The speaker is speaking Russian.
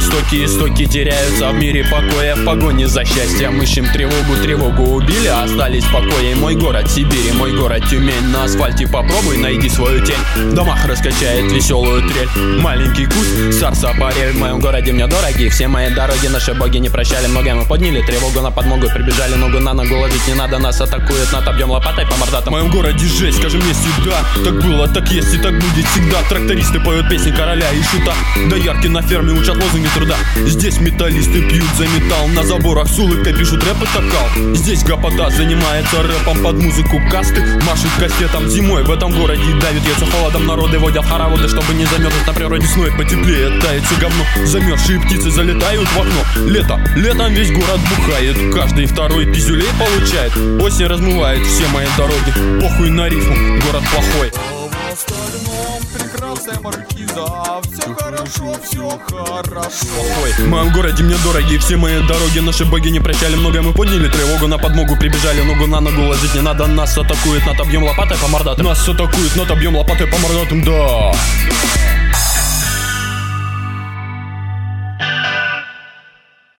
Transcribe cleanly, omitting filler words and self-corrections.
истоки теряются в мире покоя. В погоне за счастьем ищем тревогу убили, остались в покое. Мой город Сибирь, мой город Тюмень. На асфальте попробуй, найди свою тень. В домах раскачает веселую трель маленький куст, царство парель. В моем городе мне дороги все мои дороги. Наши боги не прощали, многое мы подняли тревогу, на подмогу прибежали. Ногу на ногу ложить не надо, нас атакуют, отобьем лопатой по мордатам. В моем городе жесть, скажи мне сюда. Так было, так есть и так будет всегда. Трактористы поют песни короля и шута. Доярки на ферме учат лозунги труда. Здесь металлисты пьют за металл, на заборах с улыбкой пишут рэп и такал. Здесь гопота занимается рэпом под музыку касты, машут кассетом зимой. В этом городе давит яйца холодом, народы водят хороводы, чтобы не замерзнуть на природе. Сной потеплее, тает все говно, замерзшие птицы залетают в окно. Летом весь город бухает, каждый второй пизюлей получает. Осень размывает все мои дороги, похуй на рифму, город плохой. Прекрасная маркиза, все хорошо, все хорошо. В моем городе мне дороги все мои дороги. Наши боги не прощали, многое мы подняли тревогу, на подмогу прибежали. Ногу на ногу ложить не надо, нас атакуют, отобьем лопатой по мордатам. Нас атакуют, отобьем лопатой по мордатам, да.